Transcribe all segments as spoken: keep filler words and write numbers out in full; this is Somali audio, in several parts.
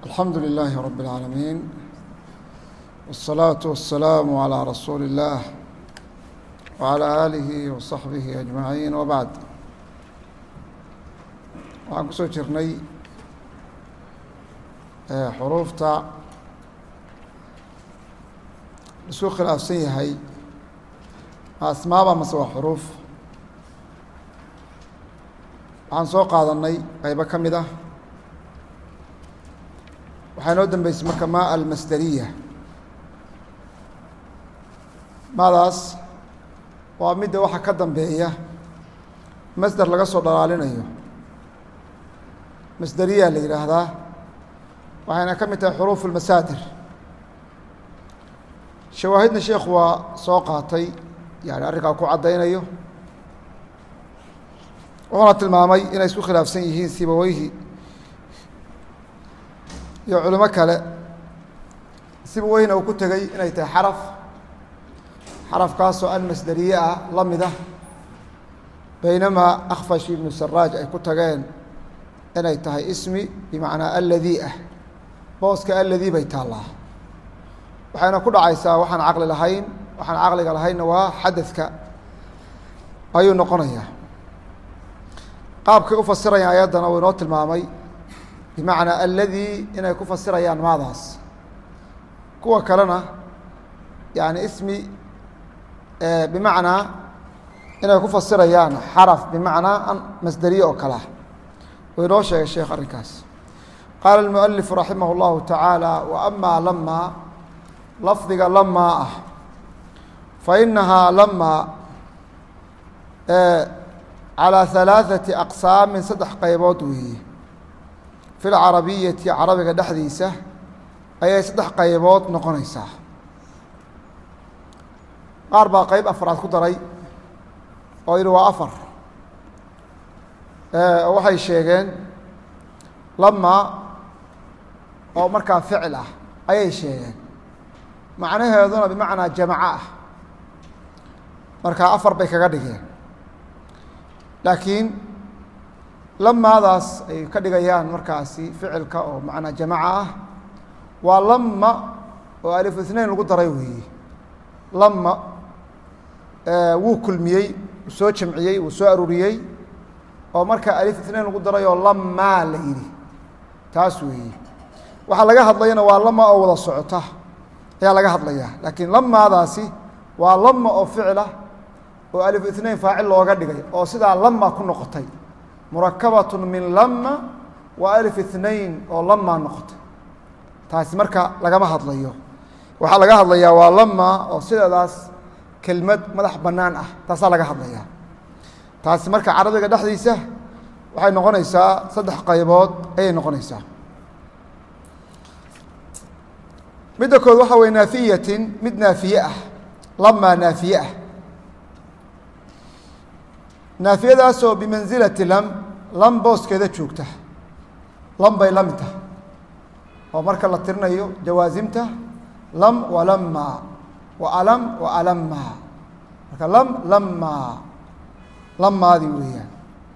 الحمد لله رب العالمين والصلاة والسلام على رسول الله وعلى آله وصحبه أجمعين وبعد. waxaan kusoo jirnay xuruufta isku khilaafsan yahay asmaaba mase waa xuruuf. waxaan soo qaadanay qaybo ka mid ah. waxaa inoo dambeysay marka maa almasderiya. maadaas waa midda waxa ka dambeeya masder laga soo dhalaalinayo, masderiya la yidhaahdaa. waxayna ka mid tahay xuruuf اlmasaadir. shawaahidna sheekhu waa soo qaatay, yani arrinkaa ku caddaynayo. wuxuuna tilmaamay inay isku khilaafsan yihiin sibaweyhi iyo culimo kale. sibaweyhina uu ku tegey inay tahay xaraf, xarafkaasoo almasderiye ah la mid ah, baynamaa akhfash ibnu saraaj ay ku tageen inay tahay ismi bimacnaa alladii ah. booska alladii bay taallaa. waxayna ku dhacaysaa waxaan caqli lahayn. waxaan caqliga lahaynna waa xadadka ayuu noqonayaa. qaabkay u fasirayaan ayaddana uu inoo tilmaamay bimacnaa alladii inay ku fasirayaan maadaas. kuwa kalena yani ismi bimacnaa inay ku fasirayaan xaraf bimacnaa masderiye oo kale ah. wuu inoo sheegay sheekh arrinkaas. qaala اlmuؤalifu raximah اllahu taعaalى waأmaa lamaa lafdiga lamaa ah fainahaa lamaa calىa ثalaaثaةi aqsaamin saddex qaybood weeye. fi lcarabiyati carabiga dhexdiisa ayay saddex qaybood noqonaysaa. qaar baa qeyb afraad ku daray oo yihi waa afar. waxay sheegeen lamaa oo markaa ficil ah ayay sheegeen, macnaheeduna bimacnaa jamaco ah. markaa afar bay kaga dhigeen. laakiin lamaadaas ay ka dhigayaan markaasi ficilka oo macnaa jamaca ah waa lama oo alif ithnain lagu daray weeye. lama wuu kulmiyey, wuu soo jamciyey, wuu soo aruuriyey oo markaa alif ithnain lagu daray oo lamaa la yidhi, taas weeye. waxaa laga hadlayana waa lama oo wada socota ayaa laga hadlayaa. laakiin lamaadaasi waa lama oo ficil ah oo alif ithnain faacil looga dhigay oo sidaa lama ku noqotay. murakabatun min lama wa alif ithnain oo lama noqotay. taasi marka lagama hadlayo. waxaa laga hadlayaa waa lama oo sideedaas kelmad madax bannaan ah, taasaa laga hadlayaa. taasi marka carabiga dhexdiisa waxay noqonaysaa saddex qaybood ayay noqonaysaa. midda kood waxa weye naafiyatin, mid naafiye ah. lamaa naafiye ah. naafiyadaasoo bimansilati lam, lam booskeeda joogta. lam bay la mid tahay oo marka la tirinayo jawaasimta lam wa lama wa alam wa alama. marka lam lama lamaadii weeyaan.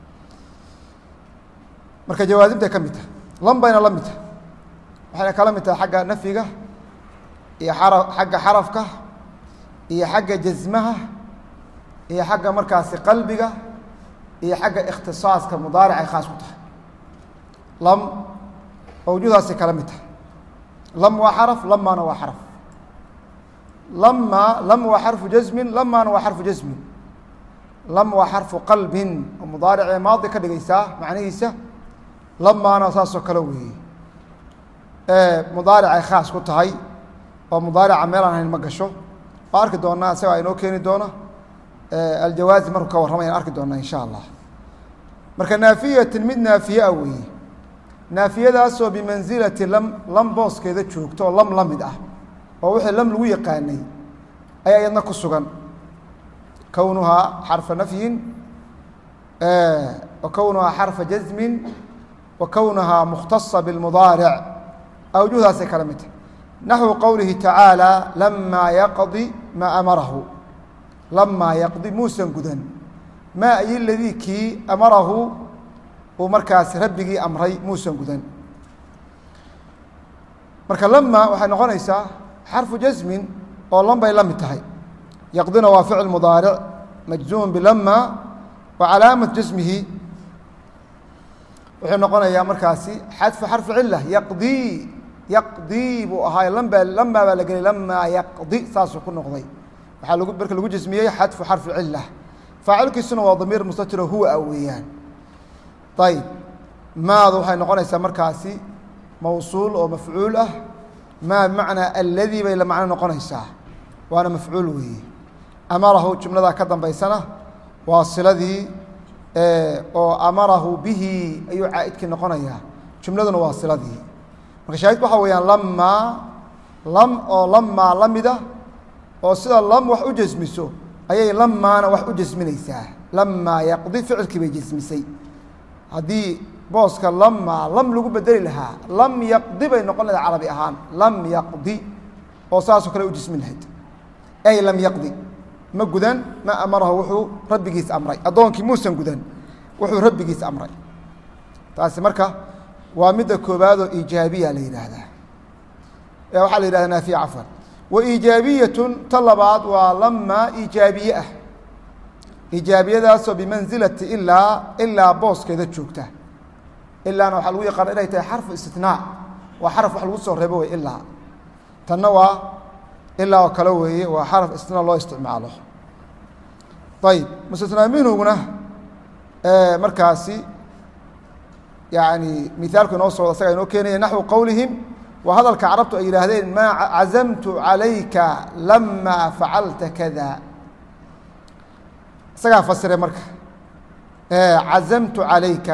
marka jawaasimtay ka mid tahay. lam bayna la mid tahay. waxayna kala mid tahay xagga nafyiga iyo ara xagga xarafka iyo xagga jasmaha iyo xagga markaasi qalbiga iyo xagga ikhtisaaska mudaaric ay khaas ku tahay. lam mawjuudaasay kala mid tahay. lam waa xaraf, lamaana waa xaraf. lama lam waa xarfu jasmin, lamaana waa xarfu jasmin. lam waa xarfu qalbin oo mudaaricee maadi ka dhigaysaa macnihiisa. lamaana saasoo kale weeye. mudaaric ay khaas ku tahay oo mudaarica meelaan hayn ma gasho. waa arki doonaa, isagaa inoo keeni doona aljawaazim markuu ka warramayaan arki doonaa insha allah. marka naafiyatin mid naafiye ah weeye. naafiyadaasoo bimansilati lam, lam booskeeda joogto oo lam la mid ah oo wixii lam lagu yaqaanay ayaa iyadna ku sugan. kownuhaa xarfa nafyin wa kownuhaa xarfa jasmin wa kownuhaa mukhtasa bilmudaaric. awjuhdaasay kala mid tahay. naxwu qowlihi tacaalى lamaa yaqdi maa amarahu. lamaa yaqdi muusan gudan maa ay ladii kii amarahu uu markaas rabbigii amray muusan gudan. marka lama waxay noqonaysaa xarfu jasmin oo lam bay la mid tahay yaqdina waa ficil mudaaric majzuum bilama wa calaamat jasmihi wuxuu noqonayaa markaasi xadfu xarfu cila yaqdii yaqdii buu ahaay lamba lamaa baa la gelay lamaa yaqdi saasuu ku noqday waxaa lagu marka lagu jasmiyey xadfu xarfu cila faacilkiisuna waa damiir mustatiro huwa a weeyaan ayb maadu waxay noqonaysaa markaasi mawsuul oo mafcuul ah maa bimacnaa aladii bay la macno noqonaysaa waana mafcuul weeye amarahu jumladaa ka dambaysana waa siladii oo amarahu bihi ayuu caa'idkii noqonayaa jumladuna waa siladii marka shaahidku waxaa weeyaan lamaa lam oo lamaa la mida oo sida lam wax u jasmiso ayay lamaana wax u jasminaysaa lamaa yaqdi ficilkii bay jasmisay haddii booska lamaa lam lagu bedeli lahaa lam yaqdi bay noqon lahayd carabi ahaan lam yaqdi oo saasoo kale u jasmin lahayd ay lam yaqdi ma gudan ma amarahu wuxuu rabbigiis amray addoonkii muusan gudan wuxuu rabbigiis amray taasi marka waa midda koobaadoo iijaabiya la yidhaahdaa ee waxaa la yidhahdaa naafiya cafwan wa iijaabiyatun ta labaad waa lamaa iijaabiye ah iijaabiyadaasoo bimansilati ilaa ilaa booskeeda joogta ilaana waxaa lagu yaqaana inay tahay xarfu istinaa waa xaraf wax lagu soo reebo wey ilaa tanna waa ilaa oo kale weeye waa xaraf istinaa loo isticmaalo ayib mustinaa minhuguna markaasi yani mithaalku inoo socdo asaga inoo keenaya naxwu qowlihim waa hadalka carabtu ay yidhaahdeen maa cazamtu calayka lamaa facalta kada isagaa fasire marka cazamtu calayka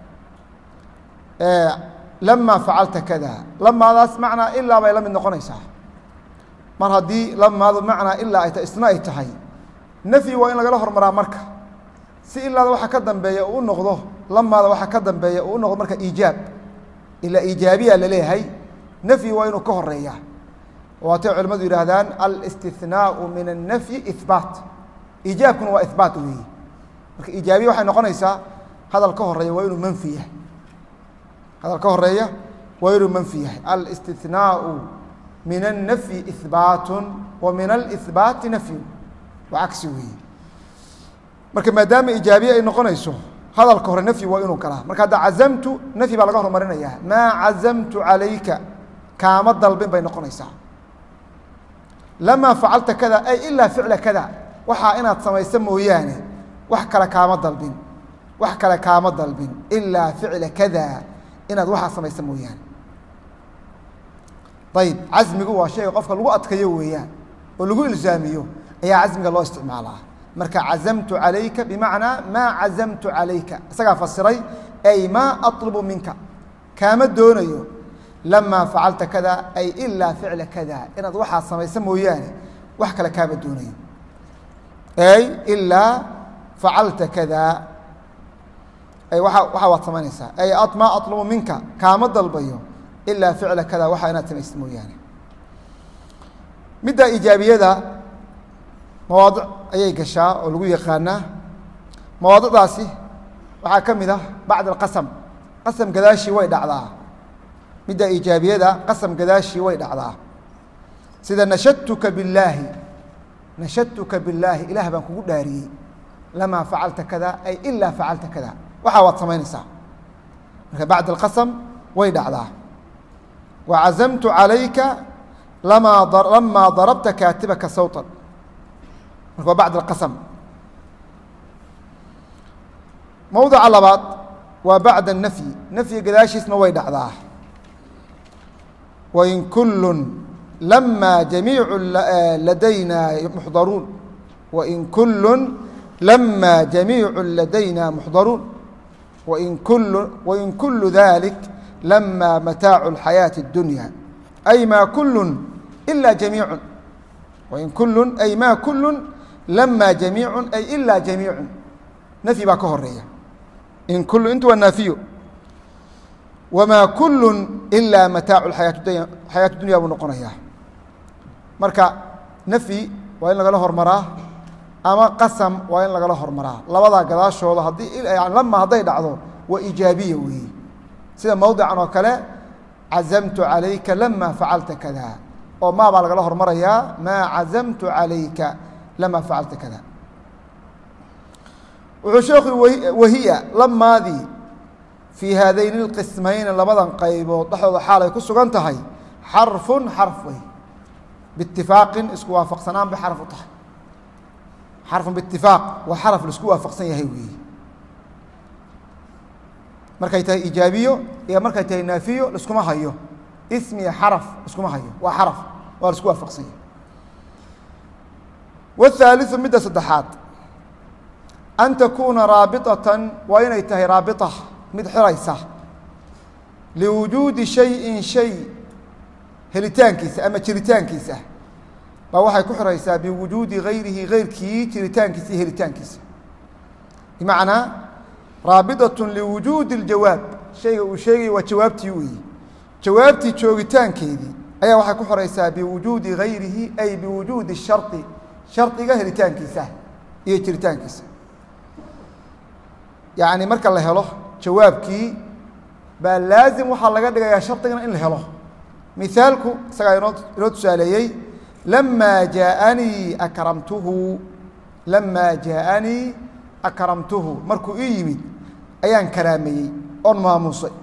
lamaa facalta kada lamaadaas macnaa ilaa bay la mid noqonaysaa mar haddii lamaadu macnaa ilaa ay ta isna ay tahay nafyi waa in lagala hormaraa marka si ilaada waxa ka dambeeya uu u noqdo lamaada waxa ka dambeeya uu u noqdo marka iijaab ilaa iijaabiya laleeyahay nafyi waa inuu ka horeeya waatay culimmadu yidhaahdaan alistihnaau min annafyi ihbaat iijaabkuna waa ihbaat weeye marka iijaabiya waxay noqonaysaa hadal ka horeeya waa inuu manfi yahay hadal ka horeeya waa inuu manfi yahay alistihnaau min annafyi ihbaatun wa min alihbaati nafyun waa cagsi weeye marka maadaama ijaabiye ay noqonayso hadalka hore nafyi waa inuu galaa marka hadda cazamtu nafyi baa laga hormarinayaa maa cazamtu calayka kaama dalbin bay noqonaysaa lamaa facalta kada ay ilaa ficla kada waxaa inaad samayso mooyaane wax kale kaama dalbin wax kale kaama dalbin ilaa ficla kada inaad waxaa samayso mooyaane ayib casmigu waa shayga qofka lagu adkayo weeyaan oo lagu ilzaamiyo ayaa casmiga loo isticmaalaa marka cazamtu calayka bimacnaa maa cazamtu calayka isagaa fasiray ay maa aطlubu minka kaama doonayo lamaa facalta kada ay ilaa ficla kada inaad waxaa samayso mooyaane wax kale kaama doonayo ay ilaa facalta kada ay waa waxaa waad samaynaysaa ay maa aطlubu minka kaama dalbayo ilaa ficla kada waxaa inaad samayso mooyaane middaa iijaabiyada mawaadic ayay gashaa oo lagu yaqaanaa mawaadicdaasi waxaa ka mid ah bacd alqasam qasam gadaashii way dhacdaa midda iijaabiyada qasam gadaashii way dhacdaa sida nashadtuka billaahi nashadtuka billaahi ilaah baan kugu dhaariyey lamaa facalta kada ay ilaa facalta kada waxaa waad samaynaysaa marka bacd alqasam way dhacdaa wa cazamtu calayka lamaa lamaa darabta kaatibaka sawtan marka waa bacd alqasam mowdica labaad waa bacda anafyi nafyi gadaashiisna way dhacdaa wain kullun lamaa jamiicu ladayna muxdaruun wain kullun lamaa jamiicu ladayna muxdaruun wain kullu wain kullu dalik lamaa mataacu اlxayaaةi اddunya ay maa kullun ila jamiicun wain kullun ay maa kullun lamaa jamiicun ay ilaa jamiicun nafyi baa ka horeeya in kullu intu waa naafiyo wamaa kullun ilaa mataacu ayaat dunya xayaat dunya buu noqonayaa marka nafyi waa in lagala hormaraa ama qasam waa in lagala hormaraa labadaa gadaashooda haddii lama hadday dhacdo waa iijaabiya weeye sida mowdican oo kale cazamtu calayka lama facalta kada oo maa baa lagala hormarayaa maa cazamtu calayka lama facalta kada wuxuu sheekhu wahiya lamaadii fii haadayni اlqismayni labadan qaybood dhexdooda xaal ay ku sugan tahay xarfun xarf wey biitifaaqin isku waafaqsanaan bay xaraf u tahay xarfun biitifaaq waa xaraf laisku waafaqsan yahay weeye markay tahay ijaabiyo iyo markay tahay naafiyo laiskuma hayo ismiya xaraf iskuma hayo waa xaraf waa laisku waafaqsan yahay wاthaaliثu midda saddexaad an takuuna raabiطatan waa inay tahay raabita mid xiraysa liwujuudi shayin shay helitaankiisa ama jiritaankiisa baa waxay ku xiraysaa biwujuudi gayrihi gayrkii jiritaankiisa iyo helitaankiisa bimacnaa raabiطaة liwujuudi اljawaab shayga uu sheegaya waa jawaabtii weeye jawaabtii joogitaankeedii ayaa waxay ku xiraysaa biwujuudi gayrihi ay biwujuudi الsharطi shardiga helitaankiisa iyo jiritaankiisa yacni marka la helo jawaabkii baa laazim waxaa laga dhigayaa shardigana in la helo mihaalku isagaa inoo inoo tusaaleeyey lamaa jaaanii akramtuhu lamaa jaaanii akramtuhu markuu ii yimid ayaan karaameeyey oon maamuusay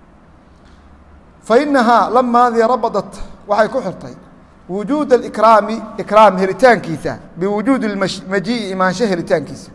fa inahaa lamaadii rabadat waxay ku xirtay wujuud اikraami ikraam helitaankiisa biwujuudi majii'i imaansho helitaankiisa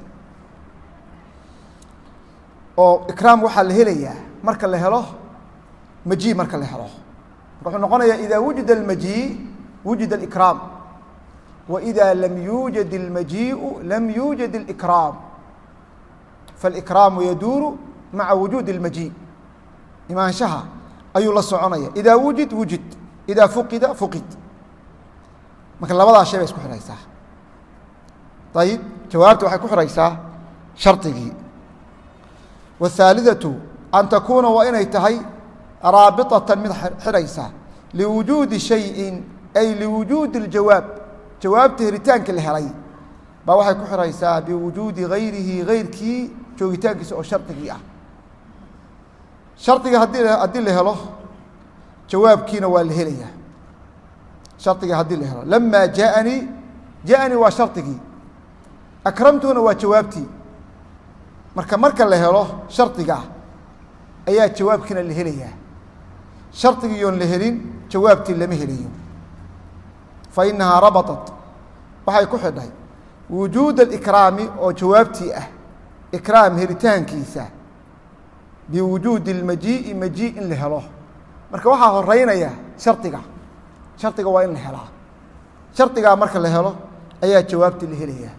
oo ikraam waxaa la helayaa marka la helo maji marka la helo marka wuxuu noqonayaa ida wujida اlmaji wujida اlikraam wa ida lam yuujad اlmajiiءu lam yuujad اlikraam faاlikraamu yaduuru maca wujuudi اlmaji imaanshaha ayuu la soconaya ida wujid wujid ida fuqida fuqid marka labadaa shay bay isku xiraysaa ayib jawaabta waxay ku xiraysaa shardigii wاthaaliثaةu an takuuna waa inay tahay raabiطaةa mid xiraysa liwujuudi shayin ay liwujuudi اljawaab jawaabta helitaanka la helay baa waxay ku xiraysaa biwujuudi gayrihi gayrkii joogitaankiisa oo shardigii ah shardiga haddii haddii la helo jawaabkiina waa la helayaa shardiga haddii la helo lamaa jaaanii jaaanii waa shardigii akramtuhuna waa jawaabtii marka marka la helo shardiga ayaa jawaabkiina la helayaa shardigiiyoon la helin jawaabtii lama helayo fa inahaa rabaطat waxay ku xidhay wujuud اlikraami oo jawaabtii ah ikraam helitaankiisa biwujuudi اlmajii'i maji in la helo marka waxaa horeynaya shardiga shardiga waa in la helaa shardigaa marka la helo ayaa jawaabtii la helayaa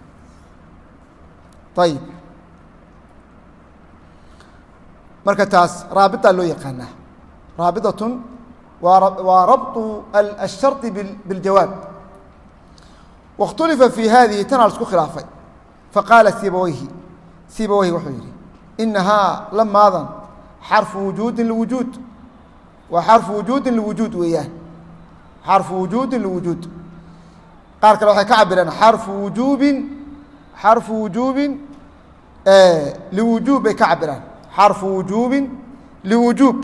ayib marka taas raabiطa loo yaqaanaa raabiطaة waa rabطu الsharطi biاljawaab واkhtulifa fii hadihi tanaa la isku khilaafay faqaala sibawayhi sibawayhi wuxuu yihi inahaa lamaadan xarfu wujuudi liwujuud waa xarfu wujuudi liwujuud weeyaan xarfu wujuudi liwujuud qaar kale waxay ka cabireen xarfu wujuubin xarfu wujuubin liwujuub bay ka cabiraan xarfu wujuubin liwujuub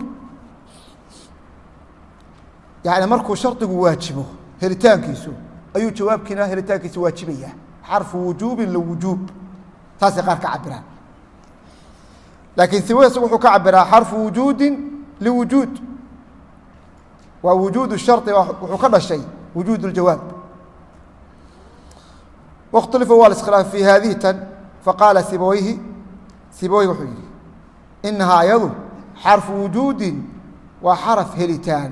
yani markuu shardigu waajibo helitaankiisu ayuu jawaabkiina helitaankiisa waajibaya xarfu wujuubin liwujuub taasay qaar ka cabiraan laakiin siwa isagu wuxuu ka cabiraa xarfu wujuudin liwujuud waa wujuud shardi wuxuu ka dhashay wujuud اljawaab waاkhtulifa waa la iskhilaafay fi haadihi tan faqaala sibawayhi sibawayhi wuxuu yihi inahaa ayadu xarfu wujuudin waa xaraf helitaan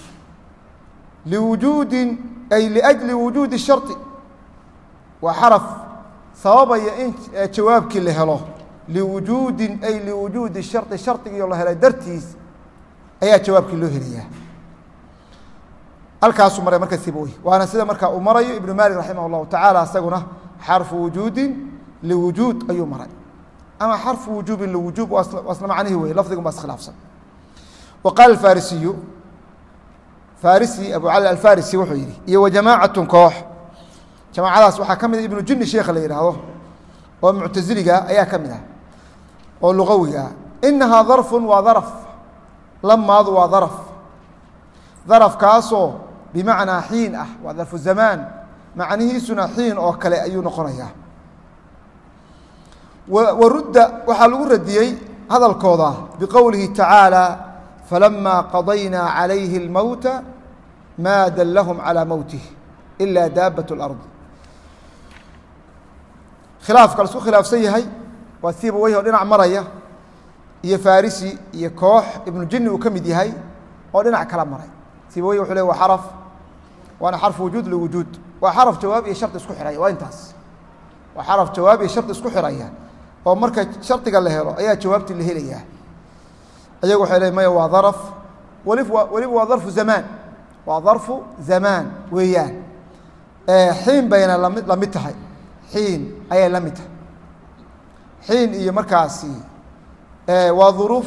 liwujuudin ay liأjli wujuudi الsharطi waa xaraf sababaya in jawaabkii la helo liwujuudin ay liwujuudi الsharطi shardigiio la helay dartiis ayaa jawaabkii loo helayaa halkaasuu maray marka sibawayhi waana sida markaa uu marayo ibnu malik raximah الlahu taعala isaguna xarfu wujuudin liwujuud ayuu maray ama xarfu wujuubin liwujuub waa isla macnihi wey lafdigun baa iskhilaafsan wa qaala farisiyu farisi abu cali alfarisi wuxuu yihi iyo wa jamaacatun koox jamaacadaas waxaa ka mid a ibnu jini sheekha la yidhaahdo oo muctasiliga ayaa ka mid ah oo lugawiga inahaa darfun waa daraf lamaadu waa daraf darafkaasoo bimacnaa xiin ah waa darfu zamaan macnihiisuna xiin oo kale ayuu noqonayaa warudda waxaa lagu radiyey hadalkooda biqowlihi tacaalى falama qadaynaa عalayhi اlmowta ma dallahum calىa mowtih ila daabaة اlarض khilaafka lasku khilaafsan yahay waa sibaweyh oo dhinac maraya iyo farisi iyo koox ibnu jini uu ka mid yahay oo dhinac kala maray sibaweyh wuxuu le waa xaraf waana xarfu wujuud liwujuud waa xaraf jawaab iyo shardi isku xiraya waa intaas waa xaraf jawaab iyo shardi isku xiraya oo marka shardiga la helo ayaa jawaabtii la helayaa ayagu waxay leeyiin maya waa daraf weli weliba waa darfu zamaan waa darfu zamaan weeyaan xiin bayna lami la mid tahay xiin ayay la mid tahay xiin iyo markaasi waa duruuf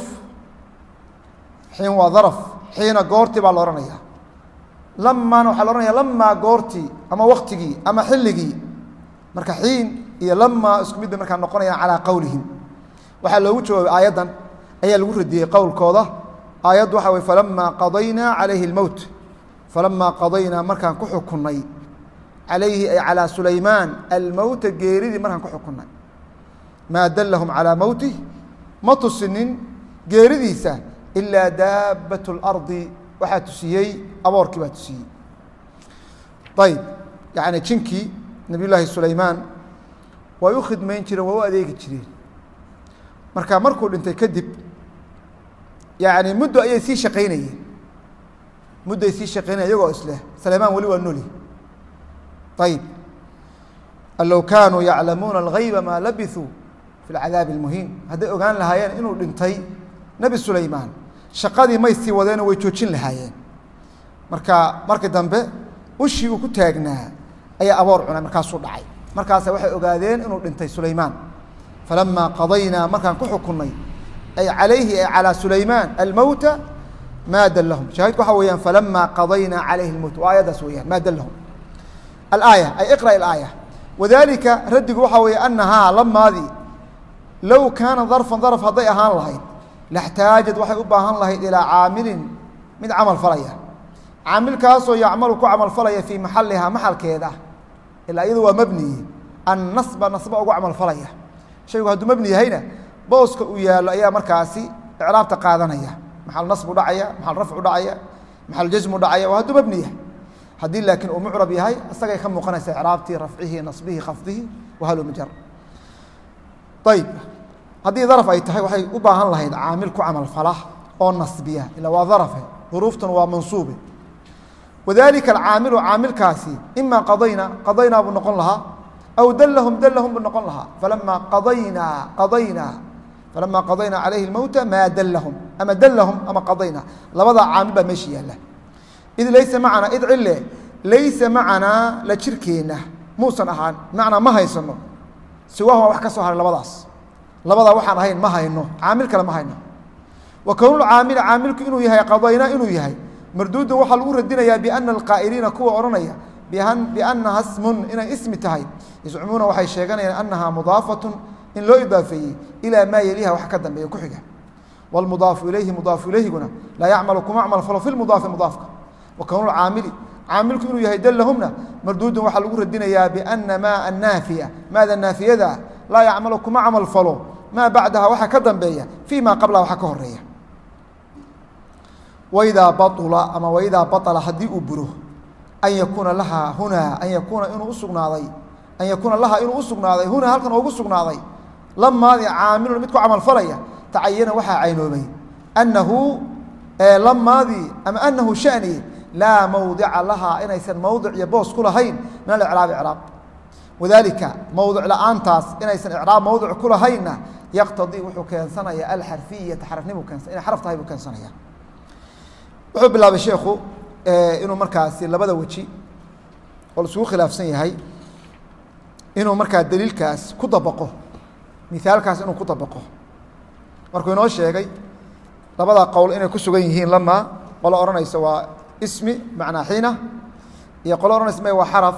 xiin waa daraf xiina goortii baa la odhanaya lamaana waxaa la ohanaya lamaa goortii ama waktigii ama xilligii marka xiin iyo lamaa isku mid bay markaa noqonayaan calaa qowlihim waxaa loogu jawaabay aayaddan ayaa lagu radiyey qowlkooda aayaddu waxa weye falamaa qadaynaa calayhi اlmowt falamaa qadaynaa markaan ku xukunnay calayhi ay calىa sulaymaan almowta geeridii markaan ku xukunnay maa dallahum calىa mowtih ma tusinin geeridiisa ilaa daabaة اlardi waxaa tusiyey aboorkii baa tusiyey ayb yani jinkii nabiy llaahi sulaymaan way u khidmayn jireen waa u adeegi jireen marka markuu dhintay kadib yani muddo ayay sii shaqaynayeen muddo ay sii shaqaynayen iyagoo isleh sulaymaan weli waa noli ayb low kaanuu yaclamuuna algayba maa labisuu fi اlcadaabi اlmuhiin hadday ogaan lahaayeen inuu dhintay nebi sulaymaan shaqadii may sii wadeeno way joojin lahaayeen marka markii dambe ushii uu ku taagnaa ayaa aboor cunay markaasuu dhacay markaasa waxay ogaadeen inuu dhintay sulaymaan falamaa qadaynaa markaan ku xukunnay ay calayhi ay calىa sulaymaan almowta maa dallahum shaahidku waxaa weeyaan falamaa qadaynaa calayhi اlmowt waa aayaddaas weeyaan maa dallahum alaaya ay iqra' alaaya wadalika raddigu waxaa weeye annahaa lamaadii low kaana darfan darf hadday ahaan lahayd laxtaajad waxay u baahan lahayd ilaa caamilin mid camal falaya caamilkaasoo yacmalu ku camal falaya fii maxalihaa maxalkeeda ilaa iyadu waa mabniye annasba nasba ugu camal falaya shaygu hadduu mabni yahayna booska uu yaallo ayaa markaasi icraabta qaadanaya maxal nasbu dhacaya maxal rafcu dhacaya maxal jasmu dhacaya waa hadduu mabni yahay haddii laakiin uu mucrab yahay isagay ka muuqanaysa icraabtii rafcihi nasbihi khafdihi wahalumjar ayb haddii daraf ay tahay waxay u baahan lahayd caamil ku camal fala oo nasbiya ila waa darafe duruuftan waa mansuube wadalika alcaamilu caamilkaasi ima qadayna qadaynaa buu noqon lahaa aw dallahum dallahum buu noqon lahaa falamaa qadaynaa qadaynaa falamaa qadaynaa calayhi اlmowta maa dallahum ama dallahum ama qadaynaa labadaa caamil baa meesha yaalla id laysa macanaa id cille laysa macanaa la jirkeenna muusan ahaan macnaa ma haysano siwaahuma wax ka soo haray labadaas labadaa waxaan ahayn ma hayno caamil kale ma hayno wa kownulcaamili caamilku inuu yahay qadaynaa inuu yahay marduudun waxaa lagu radinayaa biana alqaa'iliina kuwa odhanaya biannaha smun inay ismi tahay yascumuuna waxay sheeganayaan annahaa mudaafatun in loo idaafeeyey ilaa maa yeliha wax ka dambeeya ku xiga wاlmudaafu ilayhi mudaafu ilayhiguna laa yacmalu kuma acmal falo fi lmudaafi mudaafka wa kownulcaamili caamilku inuu yahay dallahumna marduudun waxaa lagu radinayaa biana maa annaafiya maada naafiyada laa yacmalu kuma camal falo maa bacdaha waxa ka dambeeya fii ma qablaha waxa ka horeeya waidaa baula ama waidaa baطla haddii uu buro an yakuuna lahaa hunaa an yakuuna inuu usugnaaday an yakuuna lahaa inuu usugnaaday hunaa halkan ugu sugnaaday lamaadii caamilun mid ku camal falaya tacayana waxaa caynoobay annahu lamaadii ama anahu shani laa mawdica lahaa inaysan mawdic iyo boos ku lahayn min alicraab icraab wadalika mawdic la-aantaas inaysan icraab mawdic ku lahaynna yaqtadii wuxuu keensanaya alxarfiyata xarafnimu keensa inay xaraf tahay buu keensanaya wuxuu bilaabay sheekhu inuu markaasi labada weji oo laisugu khilaafsan yahay inuu markaa daliilkaas ku dabaqo mihaalkaas inuu ku dabaqo markuu inoo sheegay labada qowl inay ku sugan yihiin lamaa qolo odhanaysa waa ismi macnaa xiina iyo qolo odhanaysa ma waa xaraf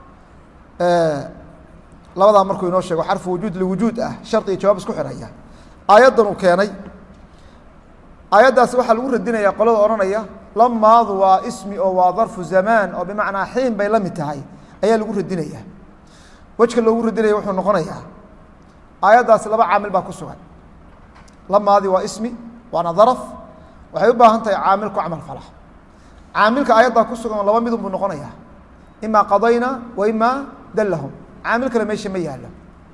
labadaa markuu inoo sheego xarfu wujuud liwujuud ah shardi iyo jawaab isku xiraya aayaddan uu keenay aayaddaasi waxaa lagu radinayaa qolada odhanaya lamaadu waa ismi oo waa darfu zamaan oo bimacnaa xiin bay la mid tahay ayaa lagu radinaya wejka loogu radinaya wuxuu noqonayaa aayaddaasi laba caamil baa ku sugan lamaadii waa ismi waana daraf waxay u baahan tahay caamil ku camal fala caamilka aayaddaa ku sugan laba midun buu noqonayaa imaa qadayna wa imaa dallahum caamil kale meesha ma yaallo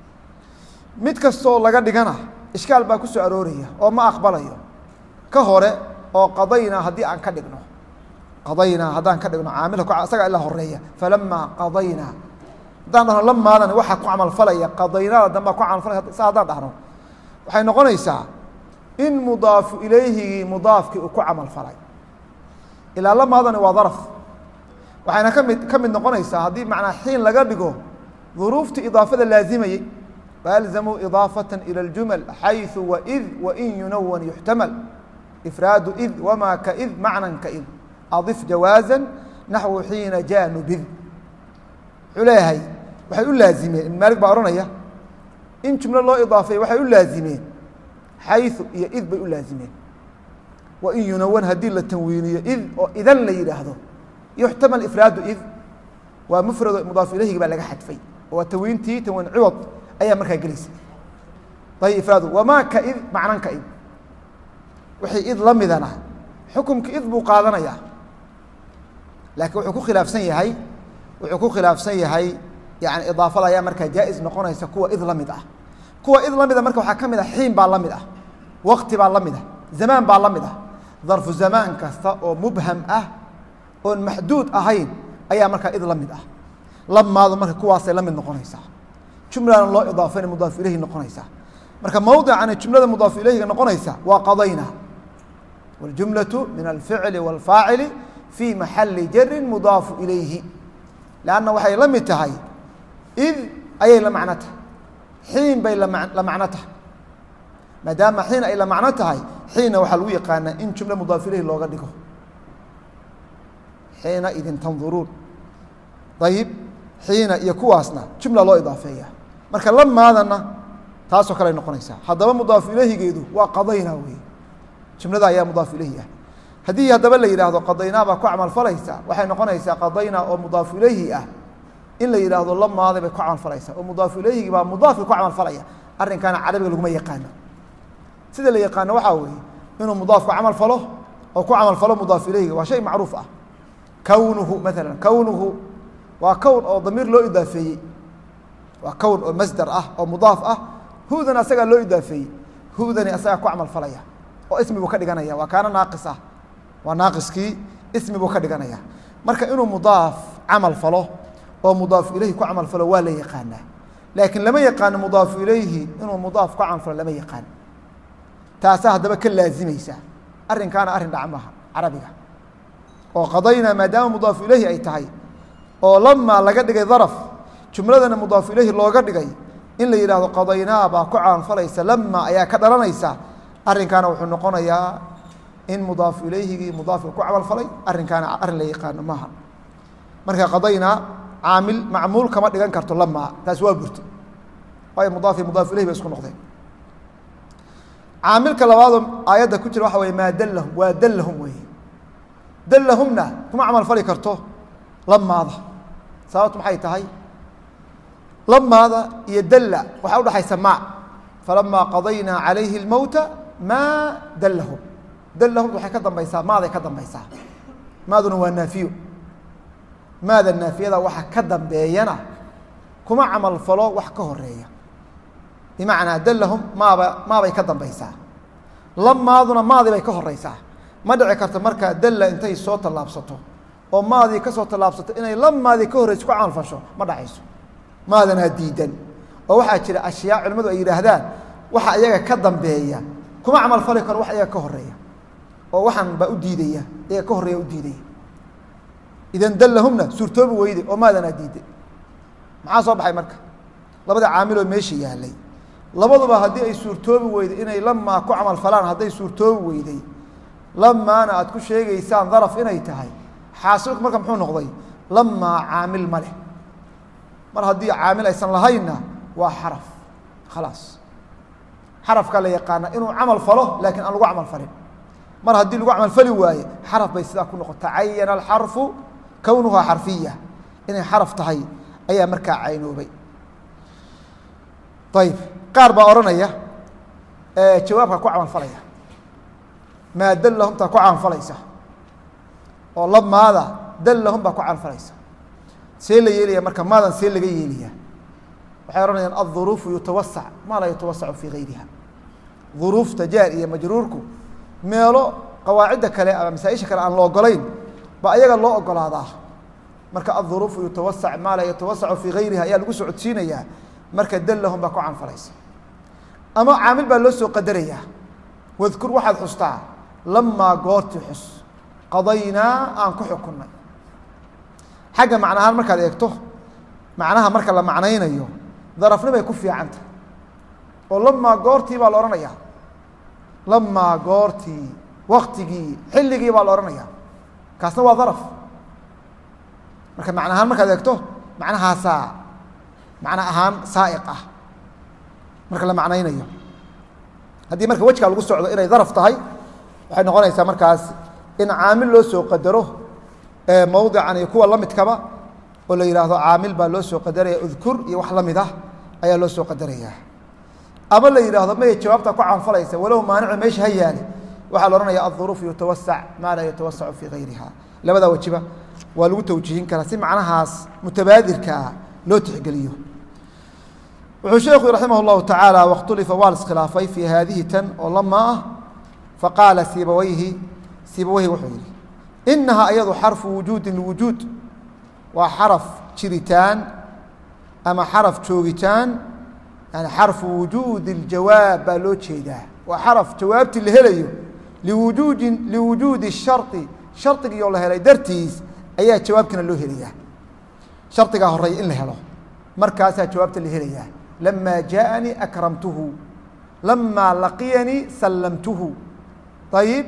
mid kastoo laga dhigana ishkaal baa ku soo arooraya oo ma aqbalayo ka hore oo qadaynaa haddii aan ka dhigno qadaynaa haddaan ka dhigno caamilka isagaa ilaa horeeya falamaa qadaynaa haddaan dhahno lamaadani waxaa ku camalfalaya qadaynaada dambaa ku camalfalaya sa haddaan dhahno waxay noqonaysaa in mudaafu ilayhigii mudaafkii uu ku camalfalay ilaa lamaadani waa daraf waxayna ka mid ka mid noqonaysaa haddii macnaa xiin laga dhigo duruuftii idaafada laazimayey فألزموا إضاaفة إلى الجمل حayثu وإذ وإn يuنون يحتمل إفrاad إذ وma kaإذ معنى kaإذ أضف جawاaزا نaحو حيiنa ja نبذ wuxuu leeyahay waxay u laazimeen iبن mالك baa ohanaya in جuمlo loo iضاafeey waxay u laazimeen xayثu iyo إذ bay u laazimeen وإn يuنون hadii la tanwiiniyo إذ oo idan la yidhaahdo يحتمل إفrاad إذ waa mfrado mضاaف ilayhigi baa laga xadfay waa tanwiintii tanwiin ciwad ayaa markaa gelaysa ayb ifraadu wamaa kaid macnan kaid wixii id la midana xukumka id buu qaadanayaa laakiin wuxuu ku khilaafsan yahay wuxuu ku khilaafsan yahay yani idaafada ayaa markaa jaa-is noqonaysa kuwa id la mid ah kuwa id la mida marka waxaa ka mid ah xiin baa la mid ah waqti baa la mid ah zamaan baa la mid ah darfu zamaan kasta oo mubham ah oon maxduud ahayn ayaa markaa id la mid ah lamaadu marka kuwaasay la mid noqonaysaa jumlana loo idaafayna mudaaf ilayhi noqonaysaa marka mawdicani jumlada mudaaf ilayhiga noqonaysa waa qadayna waljumlaةu min alficli wاlfaacili fii maxali jarin mudaafu ilayhi lanna waxay la mid tahay id ayay la macno tahay xiin bay la macno tahay maadaama xiin ay la macno tahay xiina waxaa lagu yaqaanaa in jumle mudaaf ilayhi looga dhigo xiina idin tanduruun ayib xiina iyo kuwaasna jumla loo idaafeeya marka lamaadana taasoo kale ay noqonaysaa haddaba mudaafu ilayhigeedu waa qadayna wey jumlada ayaa mudaaf ilayhi ah haddii haddaba la yidhaahdo qadaynaa baa ku camalfalaysa waxay noqonaysaa qadaynaa oo mudaafu ilayhi ah in la yidhaahdo lamaaday bay ku camalfalaysaa oo mudaafu ilayhigi baa mudaafki ku camalfalaya arrinkaana carabiga laguma yaqaano sida la yaqaano waxaa weeye inuu mudaafku camal falo oo ku camal falo mudaaf ilayhiga waa shay macruuf ah kownuhu maalan kownuhu waa kown oo damiir loo idaafeeyey waa kown oo masdar ah oo mudaaf ah hudana asagaa loo idaafeeyey hudani asagaa ku camal falaya oo ismi buu ka dhiganaya waa kaana naaqis ah waa naaqiskii ismi buu ka dhiganaya marka inuu mudaaf camal falo oo mudaaf ilayhi ku camal falo waa la yaqaanaa laakiin lama yaqaano mudaafu ilayhi inuu mudaaf ku camal falo lama yaqaan taasaa haddaba ka laazimaysa arrinkaana arrin dhac maaha carabiga oo qadaynaa maadaama mudaafu ilayhi ay tahay oo lamaa laga dhigay daraf jumladana mudaafu ilayhi looga dhigay in la yidhaahdo qadaynaa baa ku camalfalaysa lama ayaa ka dhalanaysa arrinkaana wuxuu noqonayaa in mudaafu ilayhigii mudaafka ku camalfalay arrinkaana arrin la yaqaano maaha marka qadaynaa caamil macmuul kama dhigan karto lamaa taas waa burto waayo mudaaf iyo mudaaf ilayhi bay isku noqdeen caamilka labaadoo aayadda ku jira waxa weye maa dallahum waa dallahum weeye dallahumna kuma camalfali karto lamaada sababtu maxay tahay lamaada iyo dalla waxaa udhaxaysa ma falamaa qadaynaa calayhi اlmowta maa dallahum dallahum waxay ka dambaysaa maaday ka dambaysaa maaduna waa naafiyo maada naafiyada waxa ka dambeeyana kuma camal falo wax ka horeeya bimacnaa dallahum maaba maabay ka dambaysaa lamaaduna maadii bay ka horeysaa ma dhici karto markaa dalla intay soo tallaabsato oo maadii ka soo tallaabsato inay lamaadii ka horreyso ku camal fasho ma dhacayso maadanaa diidan oo waxaa jira ashyaa culimmadu ay yidhaahdaan waxa iyaga ka dambeeya kuma camal fali karo wax iyaga ka horeeya oo waxaan baa u diidaya iyaga ka horreeya u diidaya idan dallahumna suurtoobi weyde oo maadanaa diiday maxaa soo baxay marka labada caamiloo meesha yaalay labaduba haddii ay suurtoobi weyday inay lamaa ku camal falaan hadday suurtoobi weyday lamaana aad ku sheegaysaan daraf inay tahay xaasilku marka muxuu noqday lamaa caamil ma leh mar haddii caamil aysan lahaynna waa xaraf khalaas xarafkaa la yaqaana inuu camal falo laakiin aan lagu camal falin mar haddii lagu camal fali waaye xaraf bay sidaa ku noqota cayana alxarfu kownuhaa xarfiya inay xaraf tahay ayaa markaa caynoobay ayib qaar baa odhanaya jawaabka ku camal falaya maa dallahum taa ku camal falaysa oo lamaada dallahum baa ku camal falaysa see la yeelaya marka maadan see laga yeelaya waxay odhanayaan alظuruufu yutawasac maa laa yutawasacu fii gayriha duruufta jaar iyo majruurku meelo qawaacidda kale ama masaaisha kale aan la ogolayn ba ayaga loo ogolaadaa marka alظuruufu yutawasac maa laa yatawasacu fii gayriha ayaa lagu soo codsiinayaa marka dallahum baa ku camal falaysa ama caamil baa loo soo qadarayaa wadkur waxaad xustaa lamaa goortii xus qadaynaa aan ku xukunnay xagga macnahaan markaad eegto macnaha marka la macnaynayo darafnimay ku fiicantah oo lamaa goortii baa la odhanayaa lamaa goortii waktigii xilligii baa la odhanayaa kaasna waa daraf marka macnahaan markaad eegto macnahaasaa macno ahaan saa'iq ah marka la macnaynayo haddii marka wejkaa lagu socdo inay daraf tahay waxay noqonaysaa markaas in caamil loo soo qadaro mawdican iyo kuwa la midkaba oo la yidhaahdo caamil baa loo soo qadaraya udkur iyo wax la mid ah ayaa loo soo qadarayaa ama la yidhaahdo maya jawaabtaa ku caanfalaysa walow maanicu meesha ha yaale waxaa la odhanaya alظuruufu yutawasac maa laa yatawasacu fii gayriha labadaa wejiba waa lagu tawjiihin karaa si macnahaas mutabaadirkaa loo tixgeliyo wuxuu sheekhu raximah اllahu tacaala wakhtulifa waa liskhilaafay fii haadihi tan oo lama ah faqaala sibawayhi sibawayhi wuxuu yihi inahaa ayadu xarfu wujuudin liwujuud waa xaraf jiritaan ama xaraf joogitaan yani xarfu wujuudi اljawaab baa loo jeedaa waa xaraf jawaabtii la helayo liwujuudin liwujuudi الsharطi shardigii oo la helay dartiis ayaa jawaabkina loo helayaa shardigaa horeeya in la helo markaasaa jawaabta la helayaa lama jaaءanii akramtuhu lama laqiyanii sallamtuhu ayib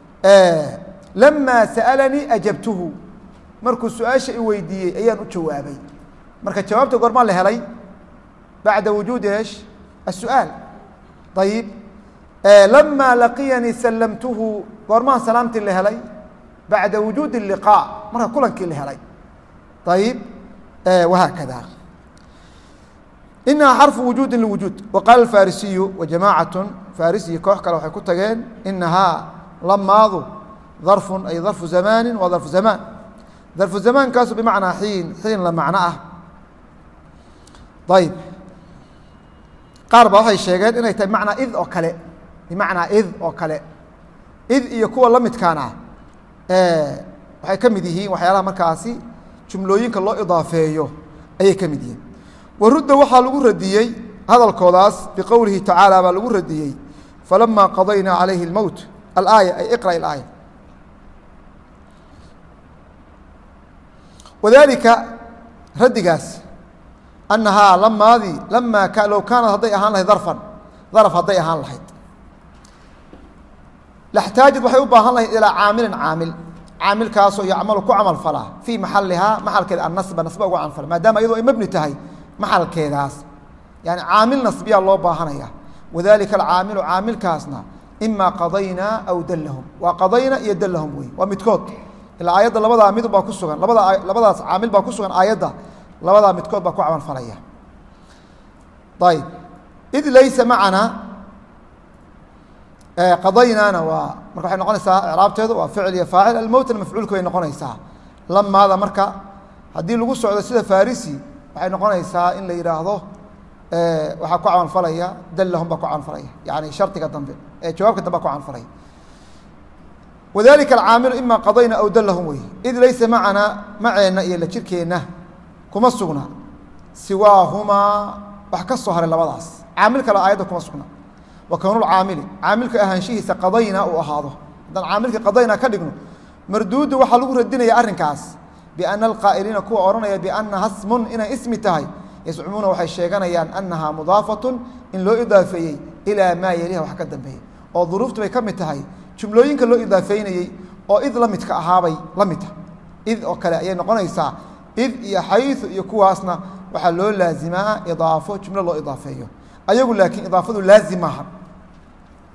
lama sa'alanii ajabtuhu markuu su-aasha i weydiiyey ayaan u jawaabay marka jawaabta goormaa la helay bacda wujuudi esh الsu'aal ayib lama laqiyanii sallamtuhu goormaan salaamtii la helay bacda wujuudi الliqاء marka kulankii la helay ayib wahaakada inahaa xarfu wujuudi liwujuud waqaala alfarisiyu wajamaacaة farisiyi koox kale waxay ku tageen inahaa lamaadu darfun ay darfu zamaani waa darfu zamaan darfu zamaankaasu bimacnaa xiin xiin la macno ah ayib qaar ba waxay sheegeen inay tahay bimacnaa id oo kale bimacnaa id oo kale id iyo kuwa la midkaana waxay ka mid yihiin waxyaalaha markaasi jumlooyinka loo idaafeeyo ayay ka mid yihiin warudda waxaa lagu radiyey hadalkoodaas biqowlihi tacaala baa lagu radiyey falamaa qadaynaa calayhi اlmowt alaaya ay iqra ilaaya wadalika raddigaas annahaa lamaadii lamaa ka low kaanad hadday ahaan lahayd darfan daraf hadday ahaan lahayd laxtaajad waxay u baahan lahayd ilaa caamilin caamil caamilkaasoo yacmalu ku camal falaa fii maxalihaa maxalkeeda annasba nasba ugu camal fala maadaama iyadoo ay mebni tahay maxalkeedaas yani caamil nasbiyaa loo baahanaya wadalika alcaamilu caamilkaasna imaa qadaynaa aw dallahum waa qadayna iyo dallahum wey waa midkood ilaa aayadda labadaa mid baa ku sugan labada labadaas caamil baa ku sugan aayadda labadaa midkood baa ku camal falaya ayb id laysa macanaa qadaynaana waa marka waxay noqonaysaa icraabteedu waa ficil iyo faacil almowtna mafcuulka bay noqonaysaa lamaada marka haddii lagu socdo sida farisi waxay noqonaysaa in la yidhaahdo waxaa ku camal falaya dallahum baa ku camal falaya yani shardiga dambe ee jawaabka dambe ku camal falaya wadalika alcaamilu ima qadayna aw dallahum wey id laysa macanaa maceenna iyo la jirkeenna kuma sugna siwaahumaa wax ka soo haray labadaas caamil kale aayadda kuma sugna wa kownulcaamili caamilka ahaanshihiisa qadayna uu ahaado haddaan caamilka qadayna ka dhigno marduudu waxaa lagu radinaya arrinkaas biana alqaa'iliina kuwa odhanaya biannaha smun inay ismi tahay yascumuuna waxay sheeganayaan annahaa mudaafatun in loo idaafeeyey ilaa maa yeliha wax ka dambeeya oo duruuftu bay ka mid tahay jumlooyinka loo idaafeynayey oo id la midka ahaabay la mid tahay id oo kale ayay noqonaysaa id iyo xayu iyo kuwaasna waxaa loo laazimaa idaafo jumlo loo idaafeeyo ayagu laakiin idaafadu laazim maaha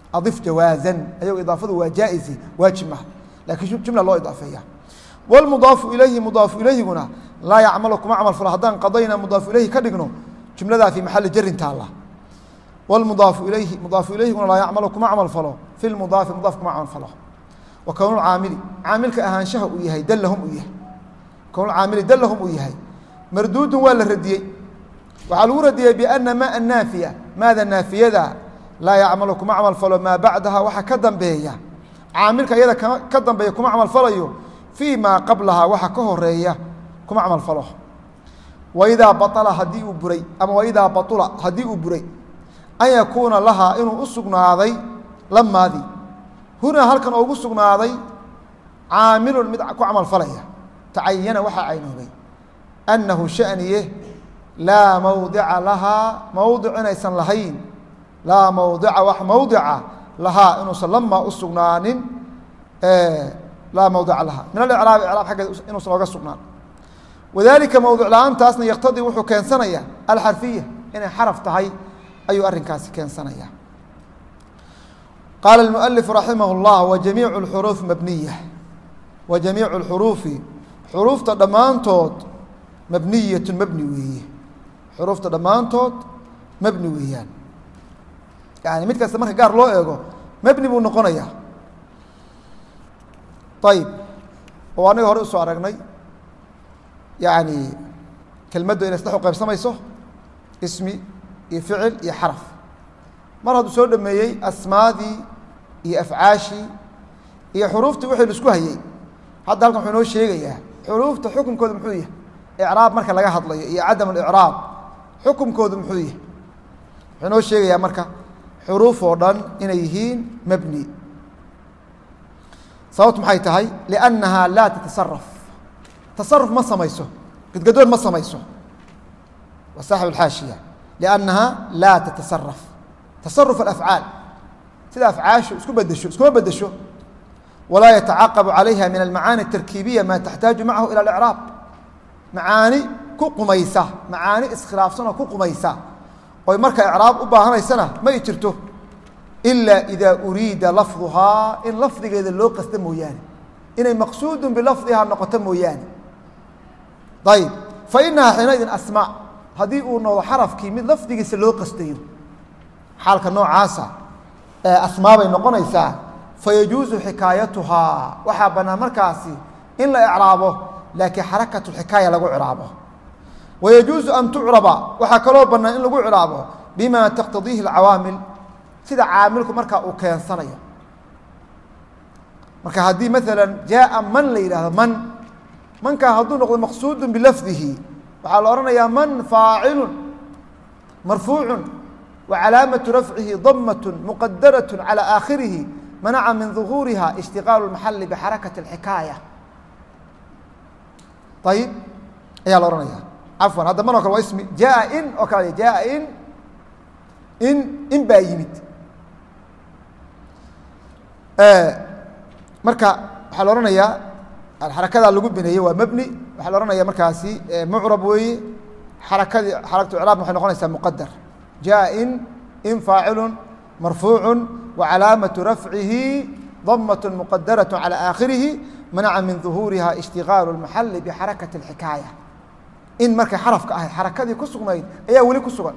أضف جوازا أيو إضافته وجائز واجب لكن جملة الله إضافية والمضاف إليه مضاف إليه هنا لا يعملكم عمل فلهدان قضينا مضاف إليه كدقنو جملة في محل جر الله والمضاف إليه مضاف إليه هنا لا يعملكم عمل فلو في المضاف مضافكم عمل فلو وكون العامل عاملك أهانشه وياهي دلهم وياه كون العامل دلهم وياهي مردود ولا ردي وعلى ردي بأن ما النافية ماذا النافية ذا لا يعملكم عمل فلو ما بعدها وحا كدن بيها عاملك يدا كدن بيكم عمل فلو فيما قبلها وحا كهرية كم عمل فلو وإذا بطل هدي بري أما وإذا بطل هدي بري أن يكون لها إنه أسقنا هذي لما ذي هنا هل كان أسقنا هذي عامل مدعك عمل فليه تعين وحا عينه بي أنه شأنيه لا موضع لها موضع نيسان لهين لا موضع وح موضع لها إنه لما أسقنان آه لا موضع لها من الإعراب إعراب حق إنه سلوغ السقنان وذلك موضوع الآن تاسنا يقتضي وحو كان سنية الحرفية إن حرف تهي أي أرن كاس كان سنية قال المؤلف رحمه الله وجميع الحروف مبنية وجميع الحروف حروف تضمان توت مبنية مبني وهي حروف تضمان توت مبني وهيان يعني مثل كاستمر قار لو إيغو مبني بنقنية طيب وأنا هوري أسوأ رقني يعني كلمة إن يستحق قيب سميسه اسمي يفعل يحرف مرة سؤال لما يي أسماء دي أفعاشي هي حروف توحي لسكوها يي حتى هلكم حنوش شيء حروف تحكم كود محوية إعراب مركا لقاها هطلي هي عدم الإعراب حكم كود محوية حنوش شيء يا مركا حروف وردن إن يهين مبني صوت محيتهاي لأنها لا تتصرف تصرف ما سميسه قد قدول ما سميسه وصاحب الحاشية لأنها لا تتصرف تصرف الأفعال سيدا أفعاش اسكو بدشو اسكو بدشو ولا يتعاقب عليها من المعاني التركيبية ما تحتاج معه إلى الإعراب معاني كو قميسة معاني اسخلاف سنة كو قميسة ويمرك إعراب أباهنا سنة ما يترته إلا إذا أريد لفظها إن لفظ إذا اللوق استمو يعني إن مقصود بلفظها نقطة يعني طيب فإنها حينئذ أسماء هذه أنه حرف كي من لفظ سلوق استير حالك النوع عاسى أسماء بين نقنيسا فيجوز حكايتها وحابنا مركاسي إلا إعرابه لكن حركة الحكاية لقو إعرابه ويجوز أن تعرب وحكلوا بنا إن لقو إعرابه بما تقتضيه العوامل سيدا عاملكم مركا وكان صنيا مركا هذه مثلا جاء من ليلة من من كان هذو نقول مقصود بلفظه وعلى أرنا يا من فاعل مرفوع وعلامة رفعه ضمة مقدرة على آخره منع من ظهورها اشتغال المحل بحركة الحكاية طيب يا لورنا يا عفوا هذا من وكل اسمي جاء إن وكال جاء إن إن إن بايمت آه مركا حلورنا يا الحركة اللي قبنا هي مبني وحلورنا يا مركاسي معرب وي حركة حركة إعراب محل نقول مقدر جاء إن إن فاعل مرفوع وعلامة رفعه ضمة مقدرة على آخره منع من ظهورها اشتغال المحل بحركة الحكاية إن مركا حرف كأهل حركة دي كسغنين أي ولي كسغن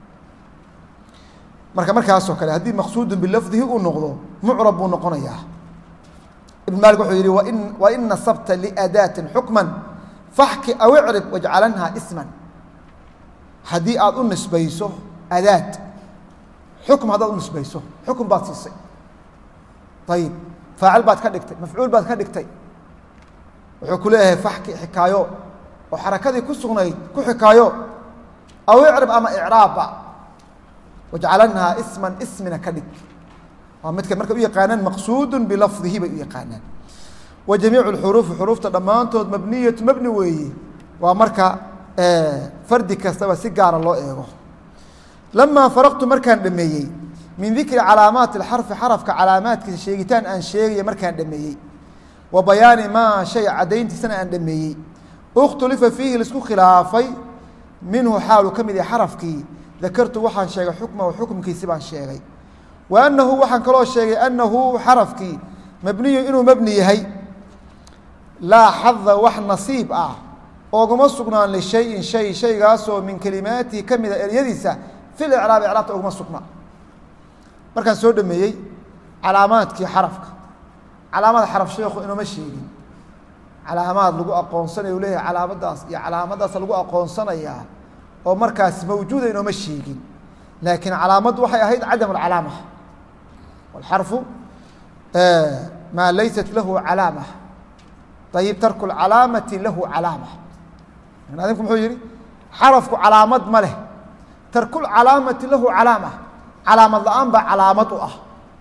مركا مركا أسوكالي هذه مقصود باللفظه ونقضه معرب ونقنياه ابن مالك وحيري وإن, وإن نصبت لأداة حكما فاحكي أو اعرب واجعلنها اسما هذه أظن نسبيسه أداة حكم هذا أظن نسبيسه حكم باطيسي طيب فاعل بعد كدكتي مفعول بعد كدكتي وحكوليه فاحكي حكايو وحركة كسغني كحكايو أو اعرب أما إعرابا واجعلنها اسما اسمنا كدك ومتك مركب يقانان مقصود بلفظه بيقانان وجميع الحروف حروف تضمانته مبنية مبني وي ومركا آه فردي كاستوى سيجار الله إيغو لما فرقت مركان دميي من ذكر علامات الحرف حرف كعلامات كشيغتان أن شيغي مركان دميي وبيان ما شيء عدين سنة أن دميي اختلف فيه لسكو خلافي منه حال كمذي حرف كي ذكرت وحان شيغ حكمه وحكم كي سبان شيغي wa annahu waxaan kaloo sheegay annahu xarafkii mabniyu inuu mabni yahay laa xada wax nasiib ah ooguma sugnaan lishayin shay shaygaasoo min kelimaatihi ka mida eryadiisa fi licraabi icraabta oguma sugnaa markaan soo dhameeyey calaamaadkii xarafka calaamada xaraf sheekhu inooma sheegin calaamaad lagu aqoonsanayo u leeyahay calaamadaas iyo calaamadaas lagu aqoonsanayaa oo markaas mawjuuda inooma sheegin laakiin calaamaddu waxay ahayd cadam alcalaama walxarfu maa laysat lahu calaama ayib tarku lcalaamati lahu calaama adinku muxuu yihi xarafku calaamad ma leh tarkulcalaamati lahu calaama calaamad la-aan baa calaamad u ah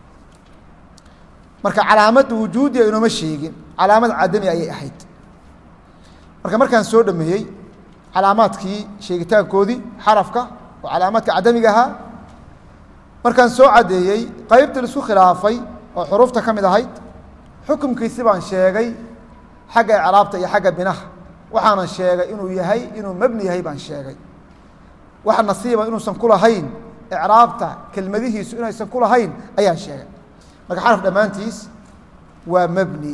marka calaamadda wujuudiya inooma sheegin calaamad cadami ayay ahayd marka markaan soo dhameeyey calaamaadkii sheegitaankoodii xarafka oo calaamaadka cadamiga ahaa markaan soo caddeeyey qeybta laisku khilaafay oo xuruufta ka mid ahayd xukumkiisi baan sheegay xagga icraabta iyo xagga binaha waxaanan sheegay inuu yahay inuu mabni yahay baan sheegay wax nasiiba inuusan ku lahayn icraabta kelmadihiisu inaysan ku lahayn ayaan sheegay marka xaraf dhammaantiis waa mabni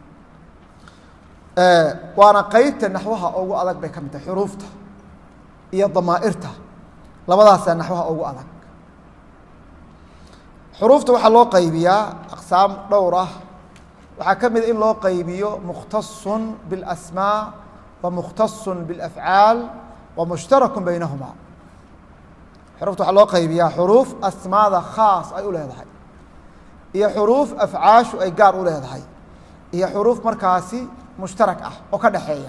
waana qeybta naxwaha ugu adag bay ka mid tahay xuruufta iyo damaa'irta labadaasaa naxwaha ugu adag xuruufta waxaa loo qaybiyaa aqsaam dhowr ah waxaa ka mida in loo qaybiyo mukhtasun biاlasmaa wa mukhtasun biاlafcaal wa mushtarakun beynahuma xuruufta waxaa loo qaybiyaa xuruuf asmaada khaas ay u leedahay iyo xuruuf afcaashu ay gaar u leedahay iyo xuruuf markaasi mushtarak ah oo ka dhexeeya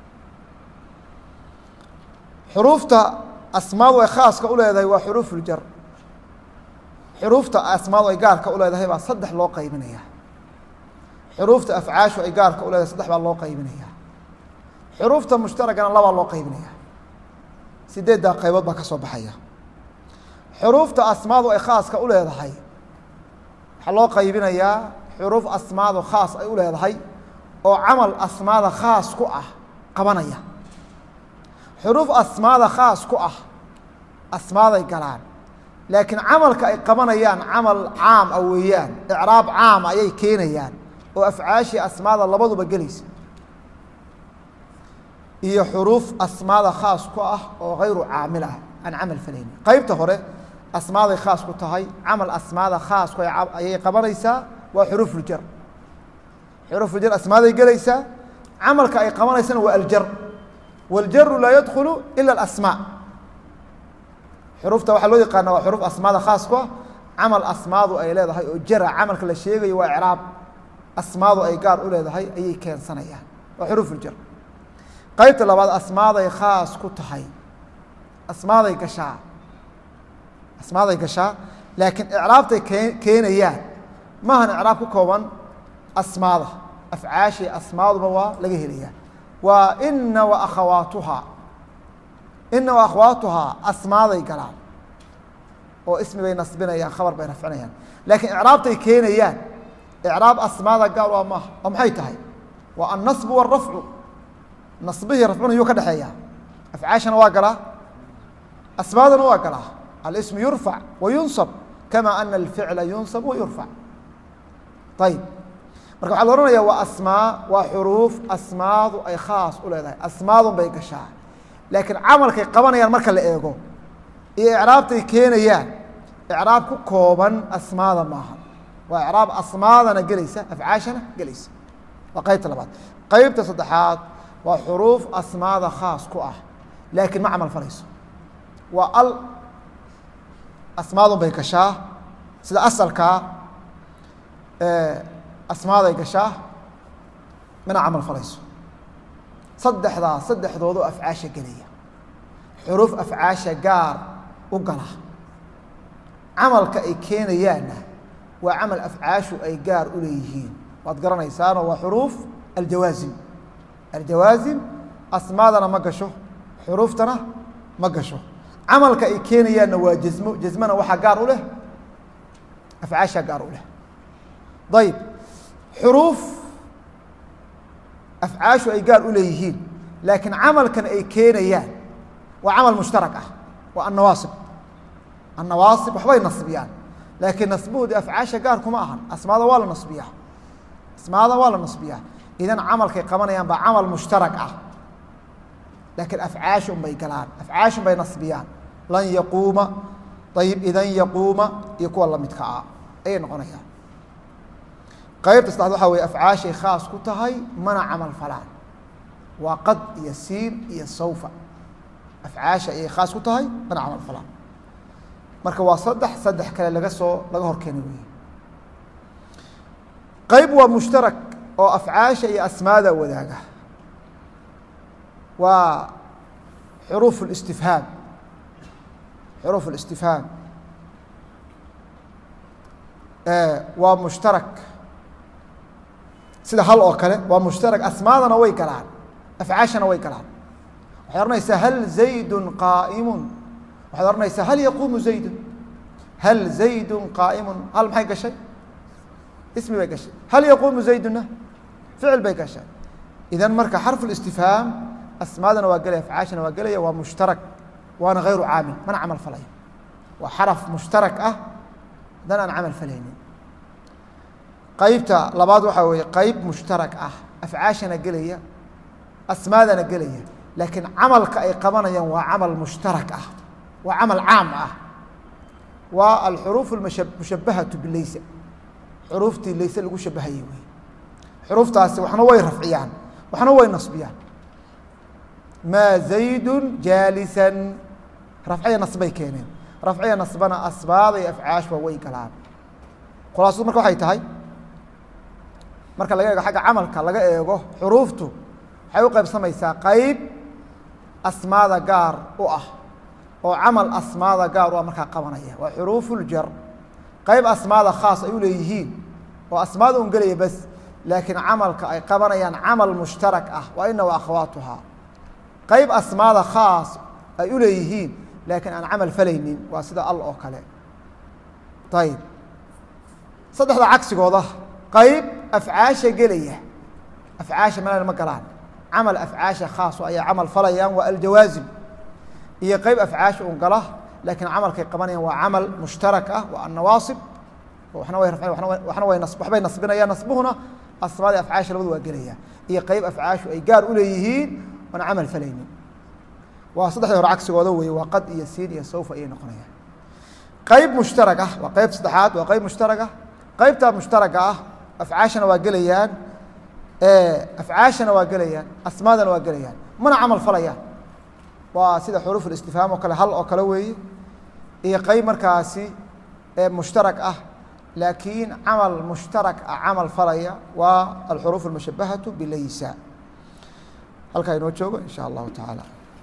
xuruufta asmaadu ay khaaska u leedahay waa xuruuf uljar xuruufta asmaadu ay gaarka u leedahay baa saddex loo qaybinaya xuruufta afcaashu ay gaarka u leedahay saddex baa loo qaybinaya xuruufta mushtaragana labaa loo qaybinaya sideeddaa qaybood baa ka soo baxaya xuruufta asmaadu ay khaaska u leedahay waxaa loo qaybinayaa xuruuf asmaadu khaas ay u leedahay oo camal asmaada khaas ku ah qabanaya xuruuf asmaada khaas ku ah asmaaday galaan laakiin camalka ay qabanayaan camal caam ah weeyaan icraab caama ayay keenayaan oo afcaashii asmaada labaduba gelaysa iyo xuruuf asmaada khaas ku ah oo hayru caamil ah aan camal falayni qeybta hore asmaaday khaas ku tahay camal asmaada khaasku ayay qabanaysaa waa xuruufuljar xuruufuljar asmaaday gelaysaa camalka ay qabanaysana waa aljar wاljaru laa yadkulu ila alasmaa xuruufta waxaa loo yaqaana waa xuruuf asmaada khaas ku ah camal asmaadu ay leedahay oo jara camalka la sheegayo waa icraab asmaadu ay gaar u leedahay ayay keensanayaan waa xuruufuljar qeybta labaad asmaaday khaas ku tahay asmaaday gashaa asmaaday gashaa laakiin icraabtay kee keenayaan maahan icraab ku kooban asmaada afcaashii asmaaduba waa laga helaya waa ina wa akhawaatuhaa ina wa akhawaatuhaa asmaaday galaan oo ismi bay nasbinayaan khabar bay rafcinayaan laakiin icraabtay keenayaan icraab asmaada gaar waa maaha oo maxay tahay waa annasbu wاlrafcu nasbihii rafcuna yuu ka dhexeeya afcaashana waa galaa asmaadana waa galaa الاسم يرفع وينصب كما أن الفعل ينصب ويرفع ayب marka waxaa la ohanaya waa asmاa waa xuruuf asmaadu ay khaas u leedahay asmaadun bay gashaa laakiin camalkay qabanayaan marka la eego iyo icraabtay keenayaan icraab ku kooban asmaada maaha waa icraab asmaadana gelaysa afcaashana gelaysa waa qeybta labaad qeybta saddexaad waa xuruuf asmaada khaas ku ah laakiin ma camal falayso waa al asmaadun bay gashaa sida asalkaa asmaaday gashaa mina camal falayso saddexdaa saddexdoodu afcaasha gelaya xuruuf afcaasha gaar u gala camalka ay keenayaanna waa camal afcaashu ay gaar u leeyihiin waad garanaysaanoo waa xuruuf aljawaasim aljawaasim asmaadana ma gasho xuruuftana ma gasho camalka ay keenayaanna waa jasmo jasmana waxaa gaar u leh afcaashaa gaar u leh ayb xuruuf afcaashu ay gaar u leeyihiin laakiin camalkan ay keenayaan waa camal mushtarak ah waa annawaasib annawaasib waxbay nasbiyaan laakiin nasbuhudi afcaasha gaar kuma ahan asmaada waa la nasbiyaa asmaada waa la nasbiyaa idan camalkay qabanayaan baa camal mushtarak ah laakiin afcaasha un bay galaan afcaasha un bay nasbiyaan lan yaquuma ayib idan yaquuma iyo kuwa lamidka ah ayay noqonayaan qaybta saddexaad waxaa weye afcaashay khaas ku tahay mana camal falaan waa qad iyo siin iyo sawfa afcaasha ayay khaas ku tahay mana camal falaan marka waa saddex saddex kale laga soo laga hor keenay wey qayb waa mushtarak oo afcaasha iyo asmaada wadaaga waa xuruuf اlistifhaam xuruuf اlistifhaam waa mushtarak sida hal oo kale waa mushtarak asmaadana way galaan afcaashana way galaan waxaad ohanaysaa hal zaydu qaa'imu waxaad ohanaysaa hal yaquumu zaydu hal zaydu qaa'imu hal maxay gashay ismi bay gashay hal yaquumu zayduna ficil bay gashay idan marka xarfu اlistifhaam asmaadana waa gelaya afcaashana waa gelaya waa mushtarak waana hayru caamil mana camal falaya waa xaraf mushtarak ah haddana aan camal falaynin qaybta labaad waxaa weeye qayb mushtarak ah afcaashana gelaya asmaadana gelaya laakiin camalka ay qabanayaan waa camal mushtarak ah waa camal caam ah waa alxuruuf mushabahatu bilaysa xuruuftii layse lagu shabahayey wey xuruuftaasi waxna way rafciyaan waxna way nasbiyaan maa zaydun jaalisan rafciya nasbay keeneen rafciya nasbana asbaada iyo afcaashba way galaan khulaasadu marka waxay tahay marka laga eego xagga camalka laga eego xuruuftu waxay u qaybsamaysaa qayb asmaada gaar u ah oo camal asmaada gaar u ah markaa qabanaya waa xuruufuljar qayb asmaada khaas ay u leeyihiin oo asmaada un gelaya bas laakiin camalka ay qabanayaan camal mushtarak ah waa ina wa akhawaatuhaa qayb asmaada khaas ay u leeyihiin laakiin aan camal falaynin waa sida al oo kale ayib saddexda cagsigooda qayb afcaasha gelaya afcaasha malana ma galaan camal afcaasha khaaso ayaa camal falayaan waa aljawaazim iyo qayb afcaasha un gala laakiin camalkay qabanayaan waa camal mushtarak ah waa annawaasib waxna way rafcin waxna way nas waxbay nasbinayaan nasbuhuna asmaadii afcaasha labadu waa gelaya iyo qayb afcaashu ay gaar u leeyihiin oona camal falaynin waa saddexdii hore cagsigooda weeye waa qad iyo siin iyo sawfa ayay noqonayaan qayb mushtarak ah waa qayb saddexaad waa qayb mushtarak ah qaybtaa mushtaraka ah afcaashana waa gelayaan afcaashana waa gelayaan asmaadana waa gelayaan mana camal falayaan waa sida xuruuf اlistifhaam oo kale hal oo kale weeye iyo qayb markaasi mushtarak ah laakiin camal mushtarak ah camal falaya waa alxuruuf اlmushabahatu bilaysa halkaa inoo joogo in sha allahu tacaala